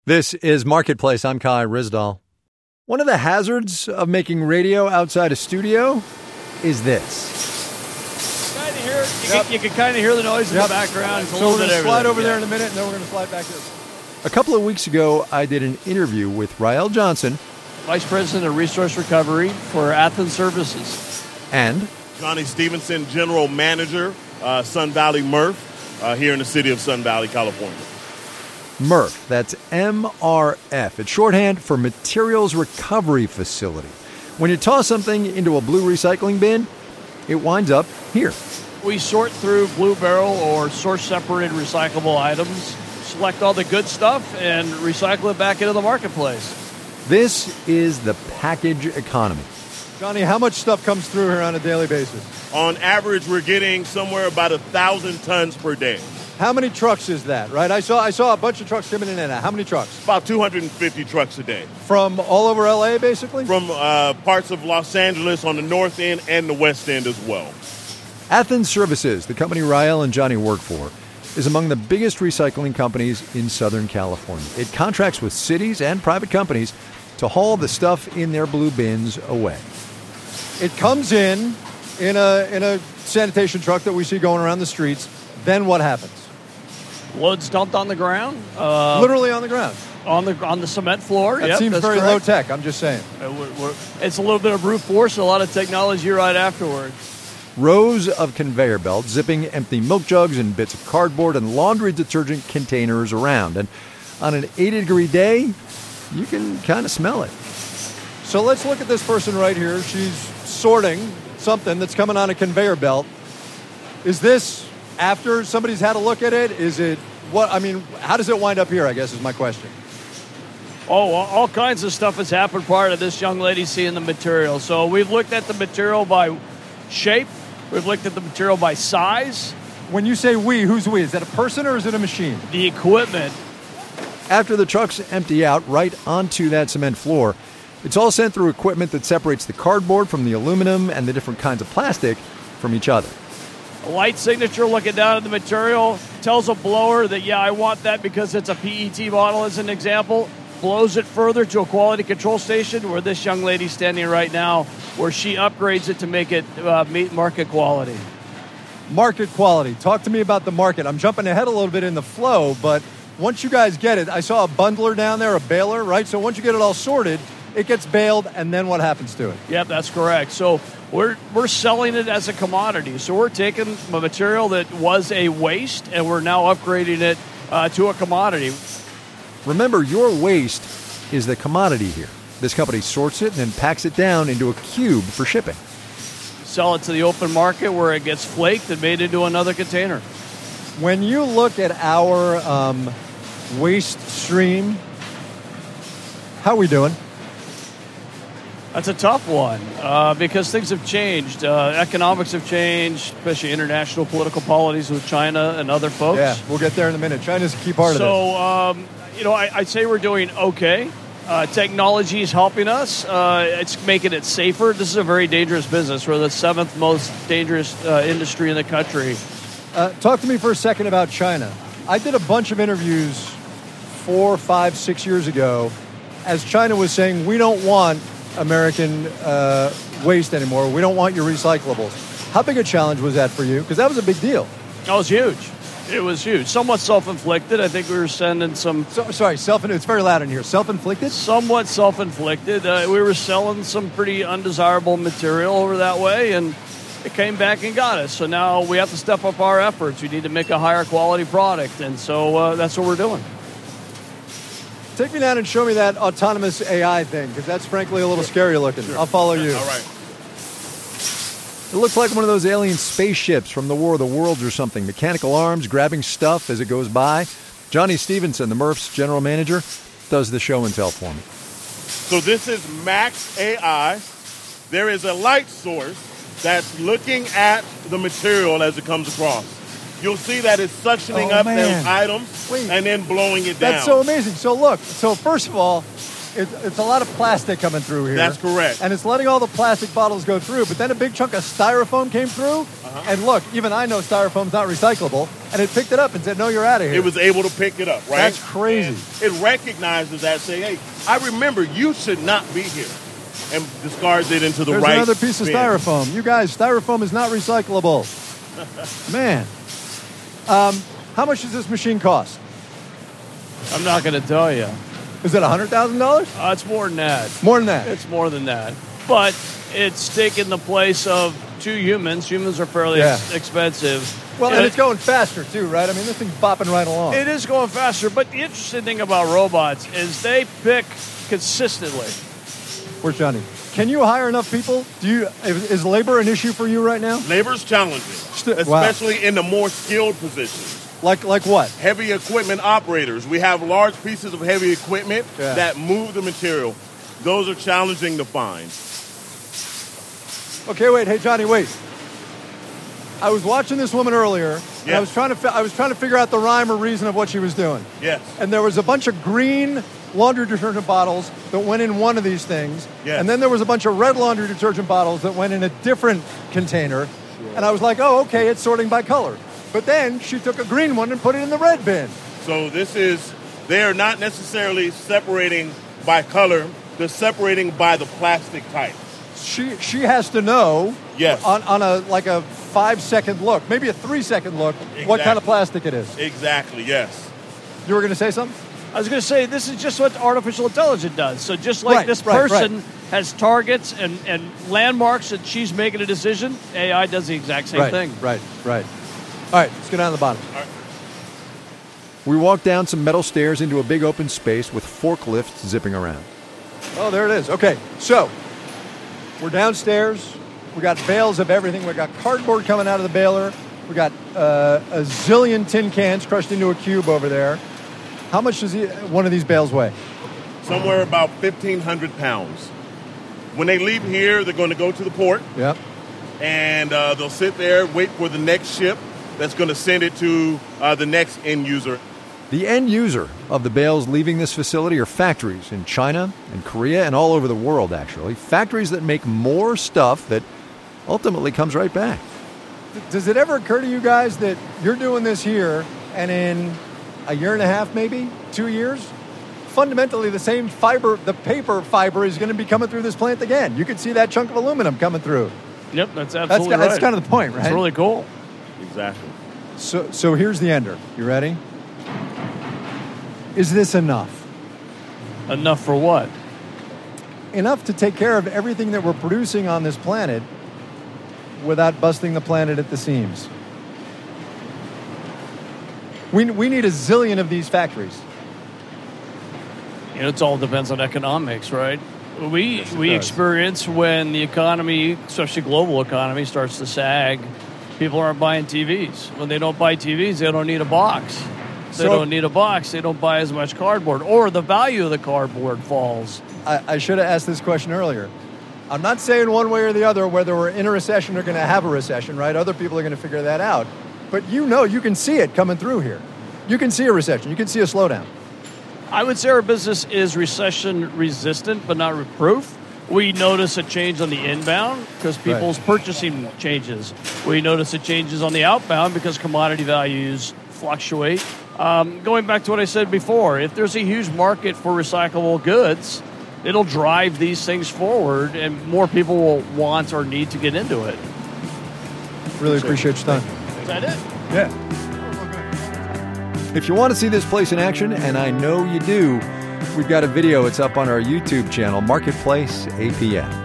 This is Marketplace. I'm Kai Ryssdal. One of the hazards of making radio outside a studio is this. Kind of hear it. You can kind of hear the noise in the background. It's a little we're bit going to slide over everything. there in a minute, and then we're going to slide back here. A couple of weeks ago, I did an interview with Rael Johnson Vice President of Resource Recovery for Athens Services. and Johnny Stevenson, General Manager, Sun Valley MRF, here in the city of Sun Valley, California. MRF. That's MRF. It's shorthand for Materials Recovery Facility. When you toss something into a blue recycling bin, it winds up here. We sort through Blue Barrel or source-separated recyclable items, select all the good stuff, and recycle it back into the marketplace. This is the package economy. Johnny, how much stuff comes through here on a daily basis? On average, we're getting somewhere about 1,000 tons per day. How many trucks is that, right? I saw a bunch of trucks coming in and out. How many trucks? About 250 trucks a day. From all over L.A., basically? From parts of Los Angeles on the north end and the west end as well. Athens Services, the company Rael and Johnny work for, is among the biggest recycling companies in Southern California. It contracts with cities and private companies to haul the stuff in their blue bins away. It comes in a sanitation truck that we see going around the streets. Then what happens? Loads dumped on the ground. Literally on the ground. On the cement floor. That seems very low tech, I'm just saying. It's a little bit of brute force, a lot of technology right afterwards. Rows of conveyor belts zipping empty milk jugs and bits of cardboard and laundry detergent containers around. And on an 80-degree day, you can kind of smell it. So let's look at this person right here. She's sorting something that's coming on a conveyor belt. Is this after somebody's had a look at it? Is it what? I mean, how does it wind up here, I guess, is my question. Oh, all kinds of stuff has happened prior to this young lady seeing the material. So we've looked at the material by shape. We've looked at the material by size. When you say we, who's we? Is that a person or is it a machine? The equipment. After the trucks empty out right onto that cement floor, it's all sent through equipment that separates the cardboard from the aluminum and the different kinds of plastic from each other. A light signature looking down at the material tells a blower that, yeah, I want that because it's a PET bottle as an example. Blows it further to a quality control station where this young lady's standing right now, where she upgrades it to make it meet market quality. Market quality. Talk to me about the market. I'm jumping ahead a little bit in the flow, but once you guys get it, I saw a bundler down there, a baler, right? So once you get it all sorted, it gets baled, and then what happens to it? Yep, that's correct. So we're selling it as a commodity. So we're taking a material that was a waste, and we're now upgrading it to a commodity. Remember, your waste is the commodity here. This company sorts it and then packs it down into a cube for shipping. Sell it to the open market where it gets flaked and made into another container. When you look at our waste stream, how are we doing? That's a tough one because things have changed. Economics have changed, especially international political policies with China and other folks. Yeah, we'll get there in a minute. China's a key part of this. So, I'd say we're doing okay. Technology is helping us. It's making it safer. This is a very dangerous business. We're the 7th most dangerous industry in the country. Talk to me for a second about China. I did a bunch of interviews 4, 5, 6 years ago as China was saying, we don't want American waste anymore. We don't want your recyclables. How big a challenge was that for you? Because that was a big deal. That was huge. It was huge. Somewhat self-inflicted. I think we were sending some... It's very loud in here. Self-inflicted? Somewhat self-inflicted. We were selling some pretty undesirable material over that way, and it came back and got us. So now we have to step up our efforts. We need to make a higher quality product, and so that's what we're doing. Take me down and show me that autonomous AI thing, because that's frankly a little scary looking. Sure. I'll follow you. All right. It looks like one of those alien spaceships from the War of the Worlds or something. Mechanical arms grabbing stuff as it goes by. Johnny Stevenson, the MRF's general manager, does the show and tell for me. So this is Max AI. There is a light source that's looking at the material as it comes across. You'll see that it's suctioning up those items and then blowing it down. That's so amazing. So look, first of all, it's a lot of plastic coming through here. That's correct. And it's letting all the plastic bottles go through. But then a big chunk of styrofoam came through. And look, even I know styrofoam's not recyclable. And it picked it up and said, no, you're out of here. It was able to pick it up, right? That's crazy. And it recognizes that, say, hey, I remember you should not be here. And discards it into the There's right another piece of bin. styrofoam. You guys, styrofoam is not recyclable. Man. How much does this machine cost? I'm not going to tell you. Is it $100,000? It's more than that. More than that. It's more than that. But it's taken the place of 2 humans. Humans are fairly expensive. Well, and it's going faster, too, right? I mean, this thing's bopping right along. It is going faster. But the interesting thing about robots is they pick consistently. Where's Johnny? Can you hire enough people? Is labor an issue for you right now? Labor's challenging, especially in the more skilled positions. Like what? Heavy equipment operators. We have large pieces of heavy equipment that move the material. Those are challenging to find. Okay, wait. Hey, Johnny, wait. I was watching this woman earlier, and I was trying to figure out the rhyme or reason of what she was doing. Yes. And there was a bunch of green laundry detergent bottles that went in one of these things. Yes. And then there was a bunch of red laundry detergent bottles that went in a different container. And I was like, oh, okay, it's sorting by color. But then she took a green one and put it in the red bin. So they are not necessarily separating by color, they're separating by the plastic type. She has to know on a 5-second look, maybe a 3-second look, what kind of plastic it is. Exactly, yes. You were going to say something? I was going to say, this is just what artificial intelligence does. So just like this person has targets and landmarks and she's making a decision, AI does the exact same thing. Right. All right, let's go down to the bottom. All right. We walk down some metal stairs into a big open space with forklifts zipping around. Oh, there it is. Okay, so we're downstairs. We got bales of everything. We got cardboard coming out of the baler. We got a zillion tin cans crushed into a cube over there. How much does one of these bales weigh? Somewhere about 1,500 pounds. When they leave here, they're going to go to the port. Yep. And they'll sit there, wait for the next ship that's going to send it to the next end user. The end user of the bales leaving this facility are factories in China and Korea and all over the world, actually. Factories that make more stuff that ultimately comes right back. Does it ever occur to you guys that you're doing this here and in a year and a half, maybe 2 years, fundamentally the same fiber, the paper fiber is going to be coming through this plant again? You could see that chunk of aluminum coming through. Yep, that's absolutely right. That's kind of the point, right? It's really cool. Exactly. So here's the ender. You ready? Is this enough? Enough for what? Enough to take care of everything that we're producing on this planet without busting the planet at the seams. We need a zillion of these factories. It all depends on economics, right? We experience when the economy, especially global economy, starts to sag, people aren't buying TVs. When they don't buy TVs, they don't need a box. They don't need a box. They don't buy as much cardboard. Or the value of the cardboard falls. I should have asked this question earlier. I'm not saying one way or the other whether we're in a recession or going to have a recession, right? Other people are going to figure that out. But you can see it coming through here. You can see a recession. You can see a slowdown. I would say our business is recession resistant, but not proof. We notice a change on the inbound because people's purchasing changes. We notice it changes on the outbound because commodity values fluctuate. Going back to what I said before, if there's a huge market for recyclable goods, it'll drive these things forward and more people will want or need to get into it. Really appreciate your time. Is that it? Yeah. If you want to see this place in action, and I know you do, we've got a video. It's up on our YouTube channel, Marketplace APM.